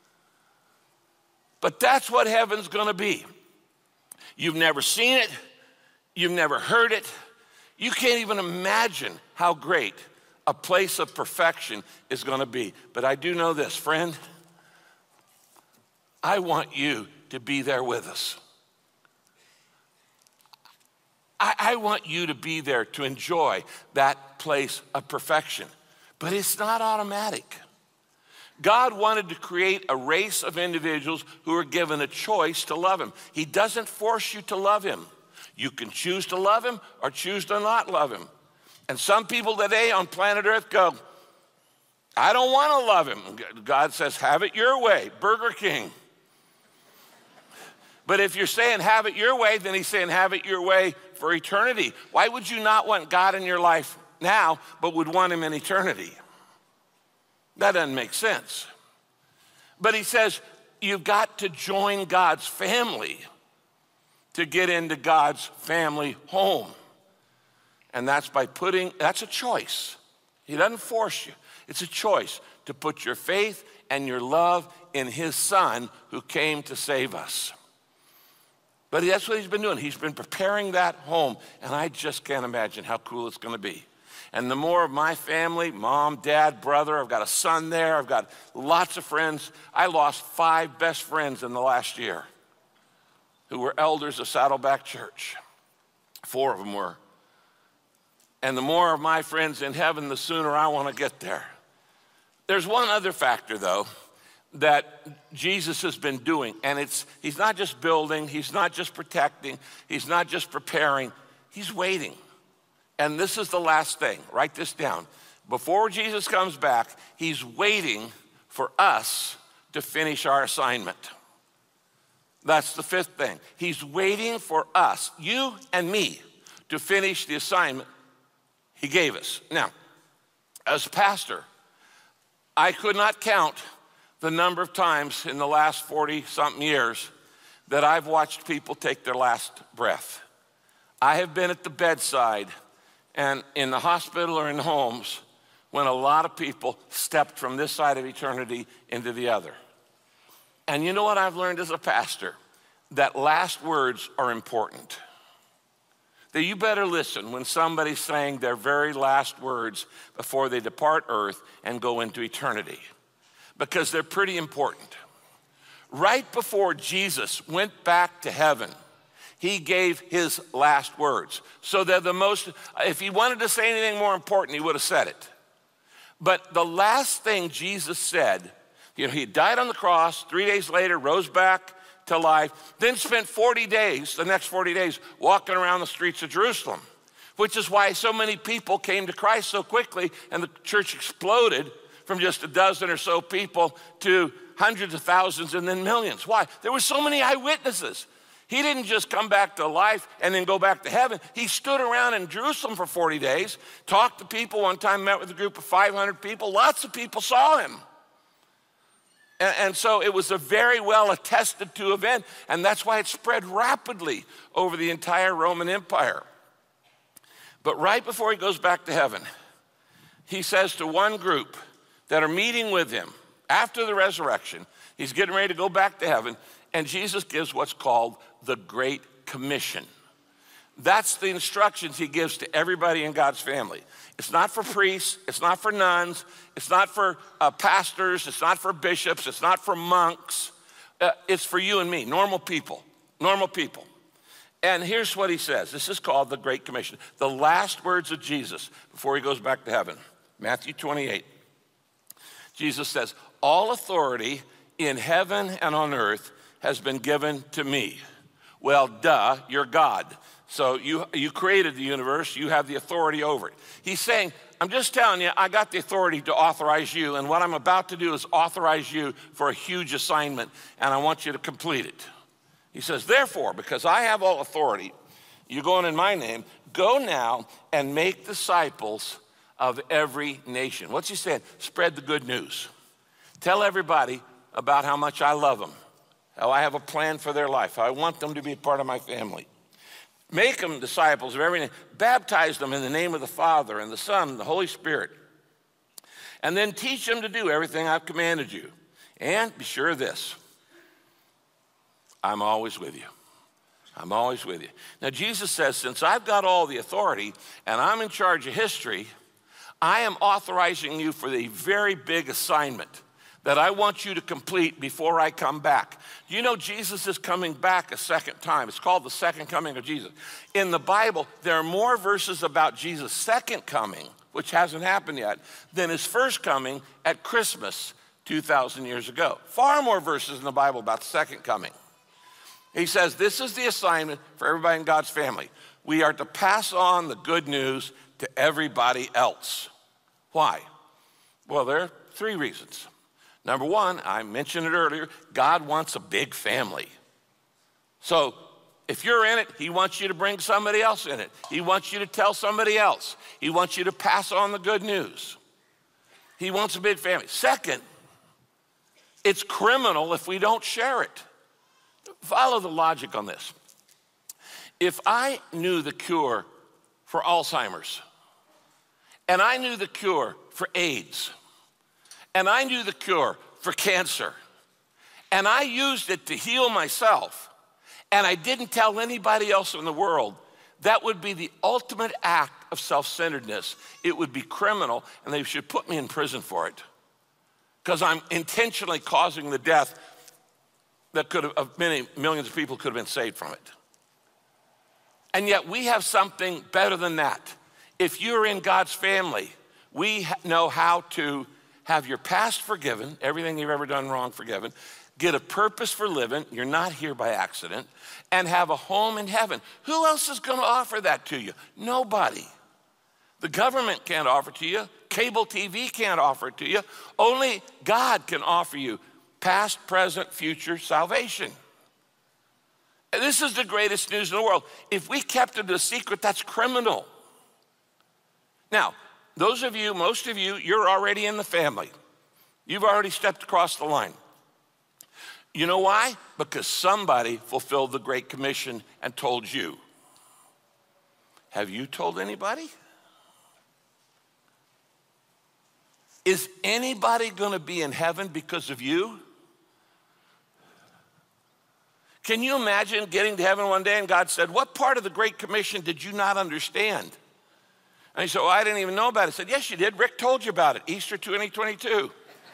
But that's what heaven's going to be. You've never seen it. You've never heard it. You can't even imagine how great a place of perfection is going to be. But I do know this, friend, I want you to be there with us. I want you to be there to enjoy that place of perfection. But it's not automatic. God wanted to create a race of individuals who are given a choice to love him. He doesn't force you to love him. You can choose to love him or choose to not love him. And some people today on planet Earth go, I don't want to love him. God says, have it your way, Burger King. But if you're saying have it your way, then he's saying have it your way for eternity. Why would you not want God in your life now, but would want him in eternity? That doesn't make sense. But he says, you've got to join God's family to get into God's family home. And that's that's a choice. He doesn't force you. It's a choice to put your faith and your love in his son who came to save us. But that's what he's been doing. He's been preparing that home, and I just can't imagine how cool it's going to be. And the more of my family, mom, dad, brother, I've got a son there, I've got lots of friends. I lost 5 best friends in the last year who were elders of Saddleback Church. 4 of them were. And the more of my friends in heaven, the sooner I want to get there. There's one other factor, though, that Jesus has been doing, and he's not just building, he's not just protecting, he's not just preparing, he's waiting. And this is the last thing, write this down. Before Jesus comes back, he's waiting for us to finish our assignment. That's the 5th thing. He's waiting for us, you and me, to finish the assignment he gave us. Now, as a pastor, I could not count the number of times in the last 40-something years that I've watched people take their last breath. I have been at the bedside and in the hospital or in homes when a lot of people stepped from this side of eternity into the other. And you know what I've learned as a pastor? That last words are important. That you better listen when somebody's saying their very last words before they depart earth and go into eternity, because they're pretty important. Right before Jesus went back to heaven, he gave his last words. So they're the most, if he wanted to say anything more important, he would have said it. But the last thing Jesus said, he died on the cross, 3 days later, rose back to life, then spent 40 days, the next 40 days, walking around the streets of Jerusalem, which is why so many people came to Christ so quickly and the church exploded from just a dozen or so people to hundreds of thousands and then millions. Why? There were so many eyewitnesses. He didn't just come back to life and then go back to heaven. He stood around in Jerusalem for 40 days, talked to people. One time met with a group of 500 people. Lots of people saw him. And so it was a very well attested to event, and that's why it spread rapidly over the entire Roman Empire. But right before he goes back to heaven, he says to one group that are meeting with him after the resurrection, he's getting ready to go back to heaven, and Jesus gives what's called the Great Commission. That's the instructions he gives to everybody in God's family. It's not for priests, it's not for nuns, it's not for pastors, it's not for bishops, it's not for monks. It's for you and me, normal people, normal people. And here's what he says. This is called the Great Commission. The last words of Jesus before he goes back to heaven. Matthew 28. Jesus says, all authority in heaven and on earth has been given to me. Well, duh, you're God. So you created the universe, you have the authority over it. He's saying, I'm just telling you, I got the authority to authorize you, and what I'm about to do is authorize you for a huge assignment, and I want you to complete it. He says, therefore, because I have all authority, you're going in my name, go now and make disciples of every nation. What's he saying? Spread the good news. Tell everybody about how much I love them, how I have a plan for their life, how I want them to be a part of my family. Make them disciples of everything. Baptize them in the name of the Father and the Son and the Holy Spirit. And then teach them to do everything I've commanded you. And be sure of this, I'm always with you. I'm always with you. Now Jesus says, since I've got all the authority and I'm in charge of history, I am authorizing you for the very big assignment that I want you to complete before I come back. You know, Jesus is coming back a second time. It's called the second coming of Jesus. In the Bible, there are more verses about Jesus' second coming, which hasn't happened yet, than his first coming at Christmas 2,000 years ago. Far more verses in the Bible about the second coming. He says, this is the assignment for everybody in God's family. We are to pass on the good news to everybody else. Why? Well, there are three reasons. Number one, I mentioned it earlier, God wants a big family. So if you're in it, he wants you to bring somebody else in it. He wants you to tell somebody else. He wants you to pass on the good news. He wants a big family. Second, it's criminal if we don't share it. Follow the logic on this. If I knew the cure for Alzheimer's, and I knew the cure for AIDS, and I knew the cure for cancer, and I used it to heal myself, and I didn't tell anybody else in the world, that would be the ultimate act of self-centeredness. It would be criminal, and they should put me in prison for it, because I'm intentionally causing the death that could have, many millions of people could have been saved from it. And yet we have something better than that. If you're in God's family, we know how to have your past forgiven, everything you've ever done wrong forgiven, get a purpose for living, you're not here by accident, and have a home in heaven. Who else is going to offer that to you? Nobody. The government can't offer it to you. Cable TV can't offer it to you. Only God can offer you past, present, future salvation. And this is the greatest news in the world. If we kept it a secret, that's criminal. Now, those of you, most of you, you're already in the family. You've already stepped across the line. You know why? Because somebody fulfilled the Great Commission and told you. Have you told anybody? Is anybody going to be in heaven because of you? Can you imagine getting to heaven one day and God said, what part of the Great Commission did you not understand? And he said, well, I didn't even know about it. I said, yes, you did. Rick told you about it, Easter 2022.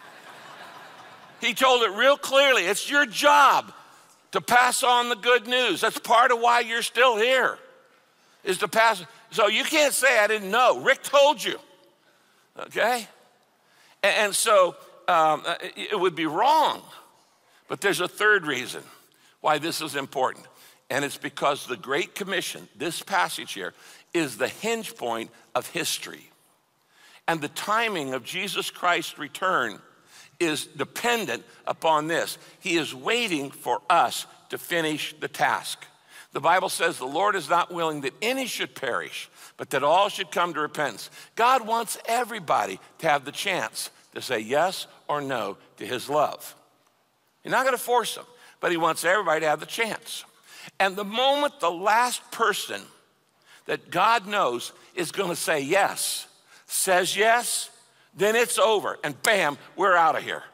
He told it real clearly. It's your job to pass on the good news. That's part of why you're still here, is to pass. So you can't say I didn't know. Rick told you, okay? And so it would be wrong. But there's a third reason why this is important. And it's because the Great Commission, this passage here, is the hinge point of history. And the timing of Jesus Christ's return is dependent upon this. He is waiting for us to finish the task. The Bible says the Lord is not willing that any should perish, but that all should come to repentance. God wants everybody to have the chance to say yes or no to his love. You're not going to force them, but he wants everybody to have the chance. And the moment the last person that God knows is going to say yes, says yes, then it's over. And bam, we're out of here.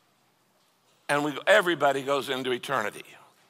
And everybody goes into eternity.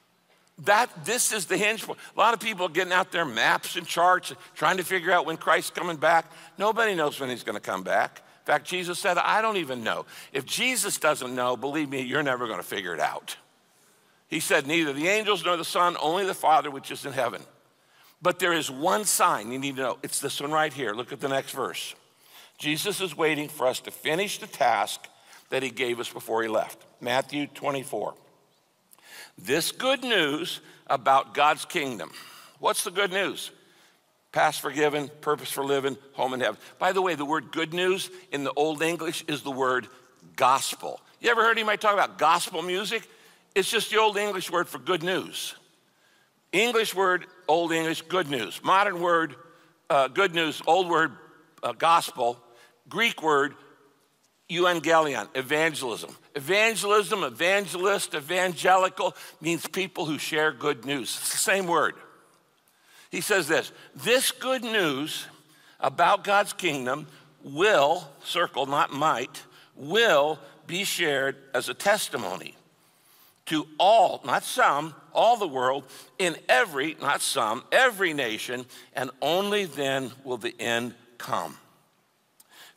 This is the hinge point. A lot of people are getting out their maps and charts, trying to figure out when Christ's coming back. Nobody knows when he's going to come back. In fact, Jesus said, I don't even know. If Jesus doesn't know, believe me, you're never going to figure it out. He said, neither the angels nor the Son, only the Father which is in heaven. But there is one sign you need to know. It's this one right here. Look at the next verse. Jesus is waiting for us to finish the task that he gave us before he left. Matthew 24. This good news about God's kingdom. What's the good news? Past forgiven, purpose for living, home in heaven. By the way, the word good news in the Old English is the word gospel. You ever heard anybody talk about gospel music? It's just the Old English word for good news. English word, Old English, good news. Modern word, good news, old word, gospel. Greek word, euangelion, evangelism. Evangelism, evangelist, evangelical means people who share good news. It's the same word. He says this good news about God's kingdom will, circle, not might, will be shared as a testimony to all, not some, all the world, in every, not some, every nation, and only then will the end come.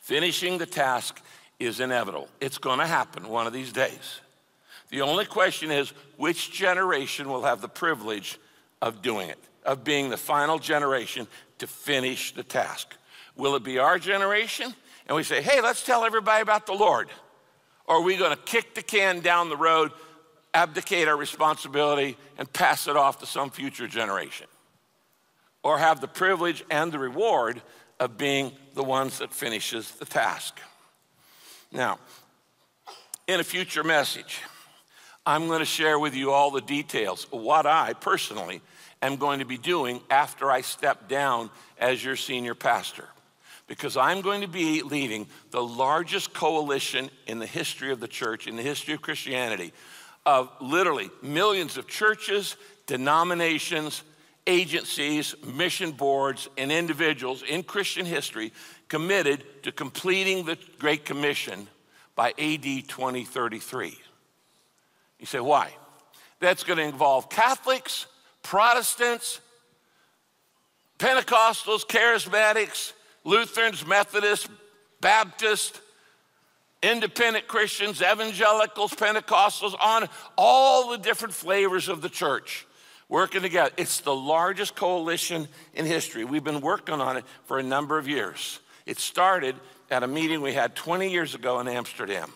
Finishing the task is inevitable. It's going to happen one of these days. The only question is, which generation will have the privilege of doing it, of being the final generation to finish the task? Will it be our generation? And we say, hey, let's tell everybody about the Lord. Or are we going to kick the can down the road, abdicate our responsibility, and pass it off to some future generation? Or have the privilege and the reward of being the ones that finishes the task? Now, in a future message, I'm going to share with you all the details of what I personally am going to be doing after I step down as your senior pastor. Because I'm going to be leading the largest coalition in the history of the church, in the history of Christianity, of literally millions of churches, denominations, agencies, mission boards, and individuals in Christian history committed to completing the Great Commission by AD 2033. You say, why? That's going to involve Catholics, Protestants, Pentecostals, Charismatics, Lutherans, Methodists, Baptists, independent Christians, evangelicals, Pentecostals, on all the different flavors of the church working together. It's the largest coalition in history. We've been working on it for a number of years. It started at a meeting we had 20 years ago in Amsterdam.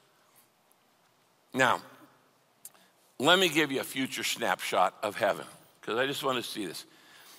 Now, let me give you a future snapshot of heaven, because I just want to see this.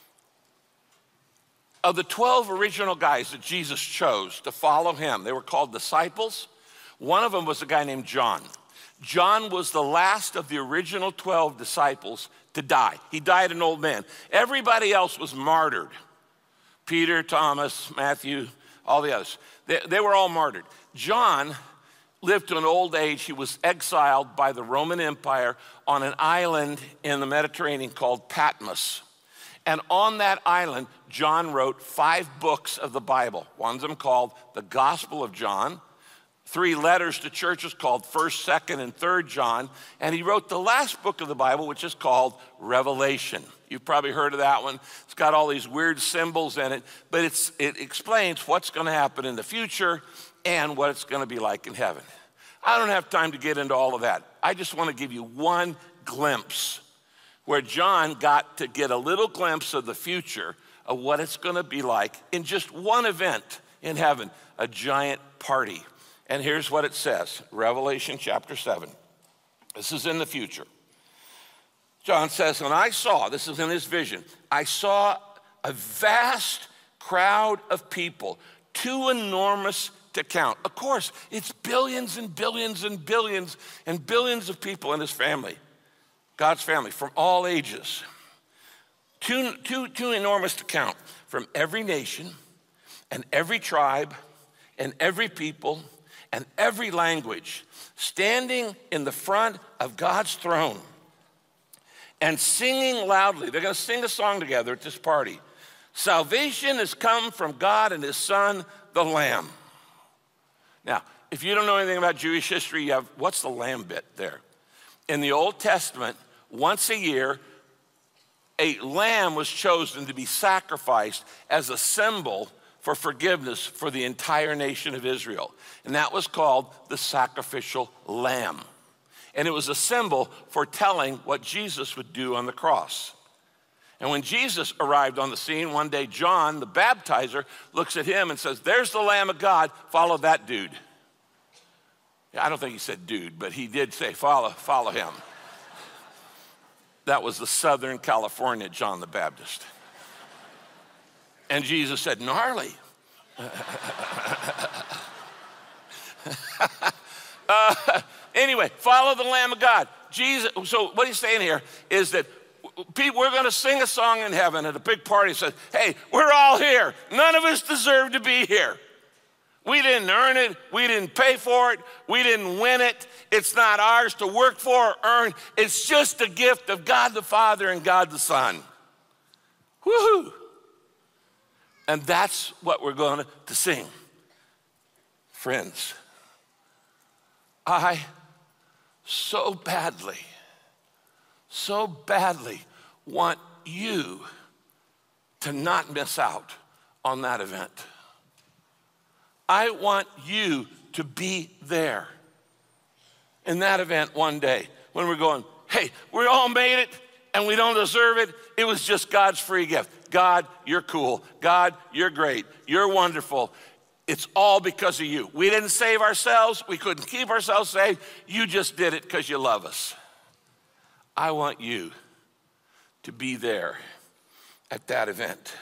Of the 12 original guys that Jesus chose to follow him, they were called disciples. One of them was a guy named John. John was the last of the original 12 disciples to die. He died an old man. Everybody else was martyred. Peter, Thomas, Matthew, all the others. They were all martyred. John lived to an old age. He was exiled by the Roman Empire on an island in the Mediterranean called Patmos. And on that island, John wrote 5 books of the Bible. One of them called the Gospel of John, 3 letters to churches called 1st, 2nd, and 3rd John, and he wrote the last book of the Bible, which is called Revelation. You've probably heard of that one. It's got all these weird symbols in it, but it explains what's going to happen in the future and what it's going to be like in heaven. I don't have time to get into all of that. I just want to give you one glimpse where John got to get a little glimpse of the future of what it's going to be like in just one event in heaven, a giant party. And here's what it says, Revelation chapter 7. This is in the future. John says, and I saw, this is in his vision, I saw a vast crowd of people, too enormous to count. Of course, it's billions and billions and billions and billions of people in his family, God's family, from all ages. Too enormous to count, from every nation and every tribe and every people and every language, standing in the front of God's throne and singing loudly. They're going to sing a song together at this party. Salvation has come from God and his Son, the Lamb. Now, if you don't know anything about Jewish history, you have, what's the lamb bit there? In the Old Testament, once a year, a lamb was chosen to be sacrificed as a symbol for forgiveness for the entire nation of Israel. And that was called the sacrificial lamb. And it was a symbol for telling what Jesus would do on the cross. And when Jesus arrived on the scene, one day John, the baptizer, looks at him and says, there's the Lamb of God, follow that dude. I don't think he said dude, but he did say follow him. That was the Southern California John the Baptist. And Jesus said, gnarly. Anyway, follow the Lamb of God. Jesus. So what he's saying here is that we're going to sing a song in heaven at a big party. Says, hey, we're all here. None of us deserve to be here. We didn't earn it. We didn't pay for it. We didn't win it. It's not ours to work for or earn. It's just a gift of God the Father and God the Son. Woohoo! And that's what we're going to sing. Friends, I so badly want you to not miss out on that event. I want you to be there in that event one day when we're going, hey, we all made it and we don't deserve it. It was just God's free gift. God, you're cool. God, you're great. You're wonderful. It's all because of you. We didn't save ourselves. We couldn't keep ourselves saved. You just did it because you love us. I want you to be there at that event.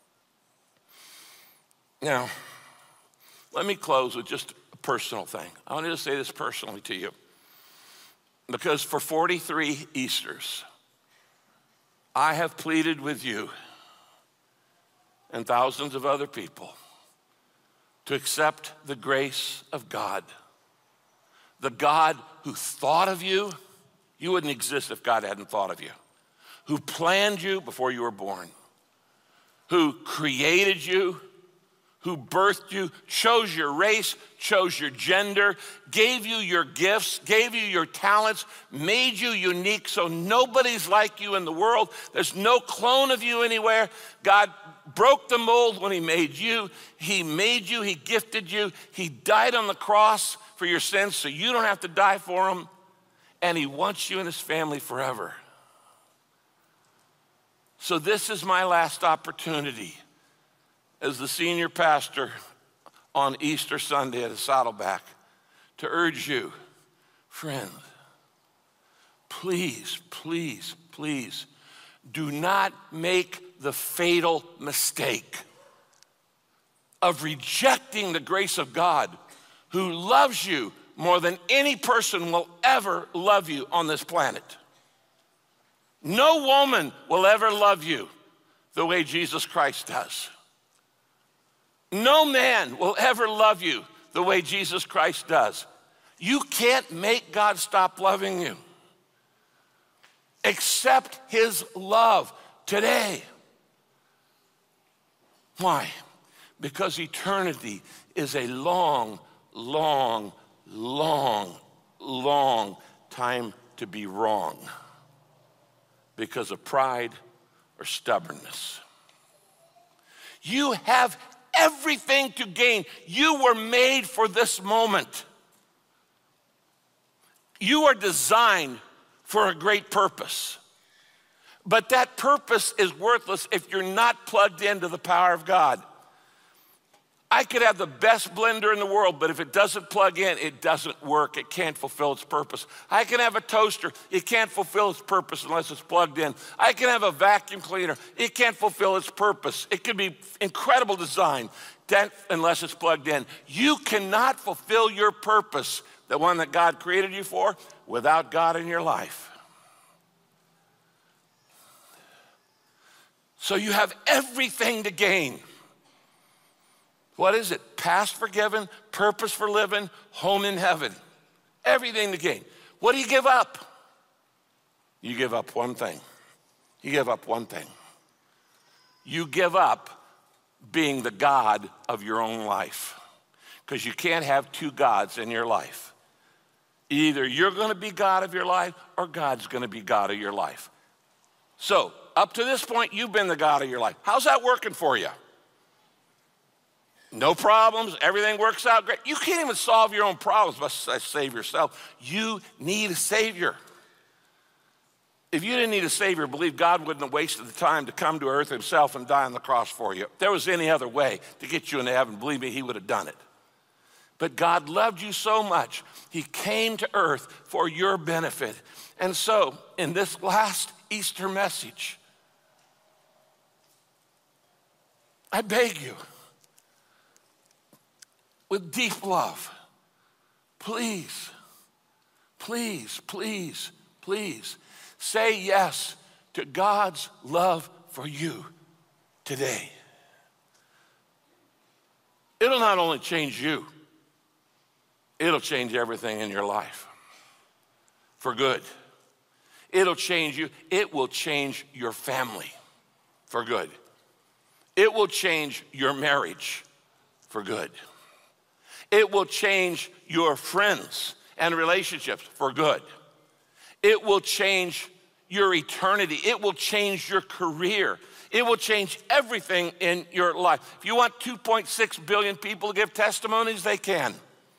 Now, let me close with just a personal thing. I wanted to say this personally to you, because for 43 Easters, I have pleaded with you and thousands of other people to accept the grace of God. The God who thought of you. You wouldn't exist if God hadn't thought of you. Who planned you before you were born. Who created you. Who birthed you, chose your race, chose your gender, gave you your gifts, gave you your talents, made you unique so nobody's like you in the world. There's no clone of you anywhere. God broke the mold when he made you. He made you, he gifted you. He died on the cross for your sins so you don't have to die for them. And he wants you and his family forever. So this is my last opportunity as the senior pastor on Easter Sunday at Saddleback to urge you, friend, please, please, please do not make the fatal mistake of rejecting the grace of God who loves you more than any person will ever love you on this planet. No woman will ever love you the way Jesus Christ does. No man will ever love you the way Jesus Christ does. You can't make God stop loving you. Accept his love today. Why? Because eternity is a long, long, long, long time to be wrong because of pride or stubbornness. You have everything to gain. You were made for this moment. You are designed for a great purpose. But that purpose is worthless if you're not plugged into the power of God. I could have the best blender in the world, but if it doesn't plug in, it doesn't work. It can't fulfill its purpose. I can have a toaster. It can't fulfill its purpose unless it's plugged in. I can have a vacuum cleaner. It can't fulfill its purpose. It could be incredible design unless it's plugged in. You cannot fulfill your purpose, the one that God created you for, without God in your life. So you have everything to gain. What is it? Past forgiven, purpose for living, home in heaven. Everything to gain. What do you give up? You give up one thing. You give up one thing. You give up being the God of your own life. Because you can't have two gods in your life. Either you're going to be God of your life or God's going to be God of your life. So, up to this point, you've been the God of your life. How's that working for you? No problems, everything works out great. You can't even solve your own problems but save yourself. You need a Savior. If you didn't need a Savior, believe God wouldn't have wasted the time to come to earth himself and die on the cross for you. If there was any other way to get you into heaven, believe me, he would have done it. But God loved you so much, he came to earth for your benefit. And so, in this last Easter message, I beg you, with deep love, please, please, please, please say yes to God's love for you today. It'll not only change you, it'll change everything in your life for good. It'll change you. It will change your family for good. It will change your marriage for good. It will change your friends and relationships for good. It will change your eternity. It will change your career. It will change everything in your life. If you want 2.6 billion people to give testimonies, they can.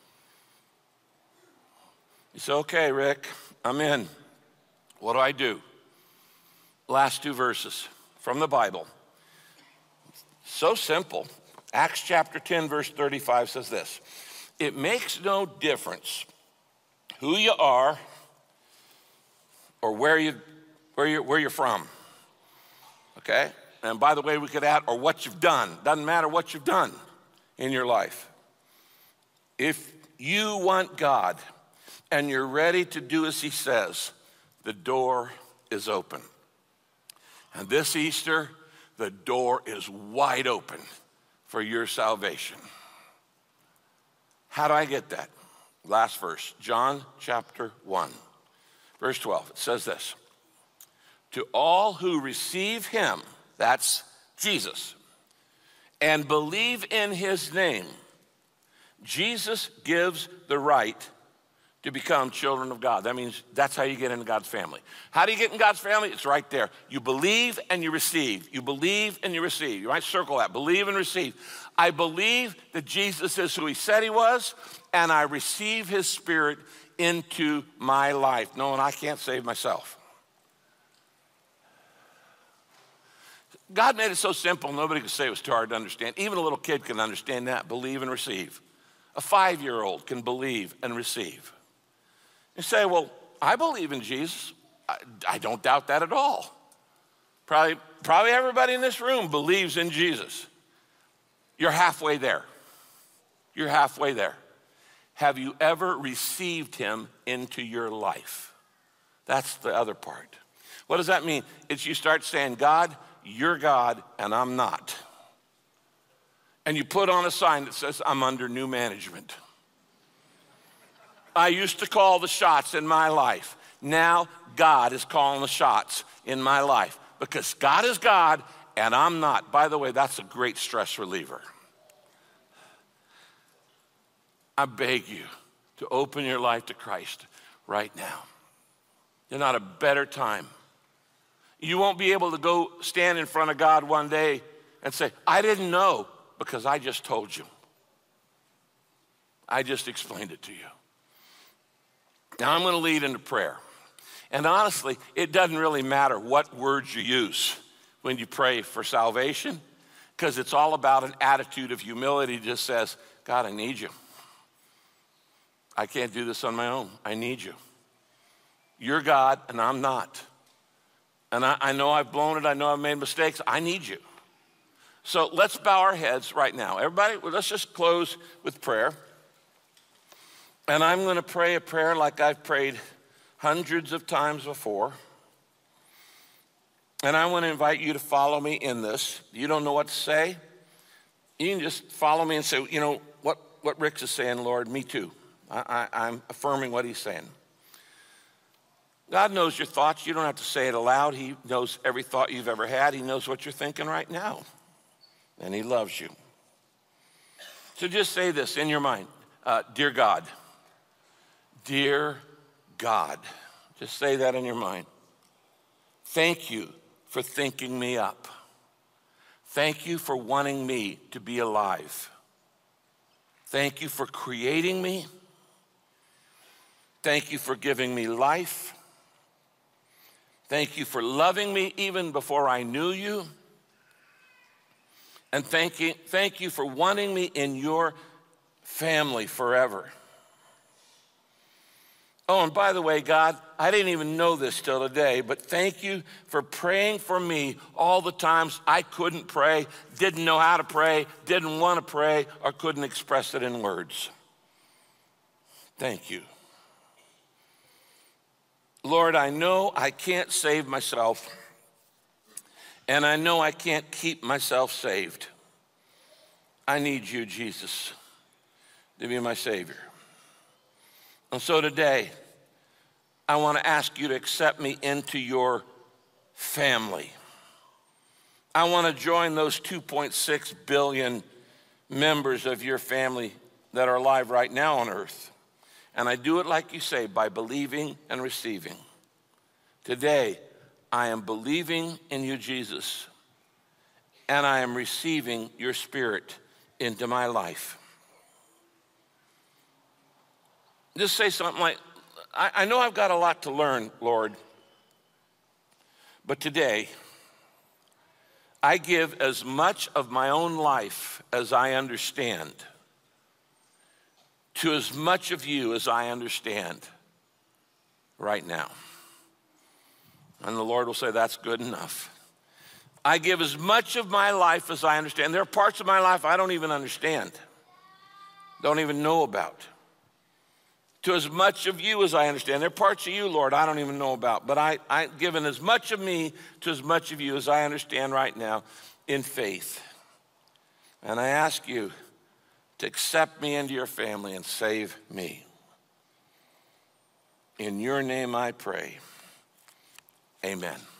You say, okay, Rick, I'm in. What do? Last two verses from the Bible. So simple. Acts chapter 10, verse 35 says this. It makes no difference who you are or where you're from. Okay? And by the way, we could add, or what you've done. Doesn't matter what you've done in your life. If you want God and you're ready to do as he says, the door is open. And this Easter, the door is wide open for your salvation. How do I get that? Last verse, John chapter 1, verse 12. It says this. To all who receive him, that's Jesus, and believe in his name, Jesus gives the right to become children of God. That means that's how you get into God's family. How do you get in God's family? It's right there. You believe and you receive. You believe and you receive. You might circle that. Believe and receive. I believe that Jesus is who he said he was, and I receive his Spirit into my life, knowing I can't save myself. God made it so simple, nobody could say it was too hard to understand. Even a little kid can understand that, believe and receive. A 5-year-old can believe and receive. You say, well, I believe in Jesus. I don't doubt that at all. Probably everybody in this room believes in Jesus. You're halfway there. You're halfway there. Have you ever received him into your life? That's the other part. What does that mean? It's you start saying, God, you're God and I'm not. And you put on a sign that says, I'm under new management. I used to call the shots in my life. Now God is calling the shots in my life because God is God and I'm not. By the way, that's a great stress reliever. I beg you to open your life to Christ right now. There's not a better time. You won't be able to go stand in front of God one day and say, I didn't know, because I just told you. I just explained it to you. Now I'm going to lead into prayer. And honestly, it doesn't really matter what words you use when you pray for salvation, because it's all about an attitude of humility. It just says, God, I need you. I can't do this on my own. I need you. You're God and I'm not. And I know I've blown it. I know I've made mistakes. I need you. So let's bow our heads right now. Everybody, let's just close with prayer. And I'm going to pray a prayer like I've prayed hundreds of times before. And I want to invite you to follow me in this. You don't know what to say? You can just follow me and say, you know, what Rick is saying, Lord, me too. I'm affirming what he's saying. God knows your thoughts. You don't have to say it aloud. He knows every thought you've ever had. He knows what you're thinking right now. And he loves you. So just say this in your mind. Dear God. Dear God. Just say that in your mind. Thank you for thinking me up. Thank you for wanting me to be alive. Thank you for creating me. Thank you for giving me life. Thank you for loving me even before I knew you. And thank you for wanting me in your family forever. Oh, and by the way, God, I didn't even know this till today, but thank you for praying for me all the times I couldn't pray, didn't know how to pray, didn't want to pray, or couldn't express it in words. Thank you. Lord, I know I can't save myself, and I know I can't keep myself saved. I need you, Jesus, to be my Savior. And so today, I want to ask you to accept me into your family. I want to join those 2.6 billion members of your family that are alive right now on earth. And I do it like you say, by believing and receiving. Today, I am believing in you, Jesus, and I am receiving your Spirit into my life. Just say something like, I know I've got a lot to learn, Lord, but today I give as much of my own life as I understand to as much of you as I understand right now. And the Lord will say, that's good enough. I give as much of my life as I understand. There are parts of my life I don't even understand, don't even know about. To as much of you as I understand. There are parts of you, Lord, I don't even know about. But I've given as much of me to as much of you as I understand right now in faith. And I ask you to accept me into your family and save me. In your name I pray. Amen.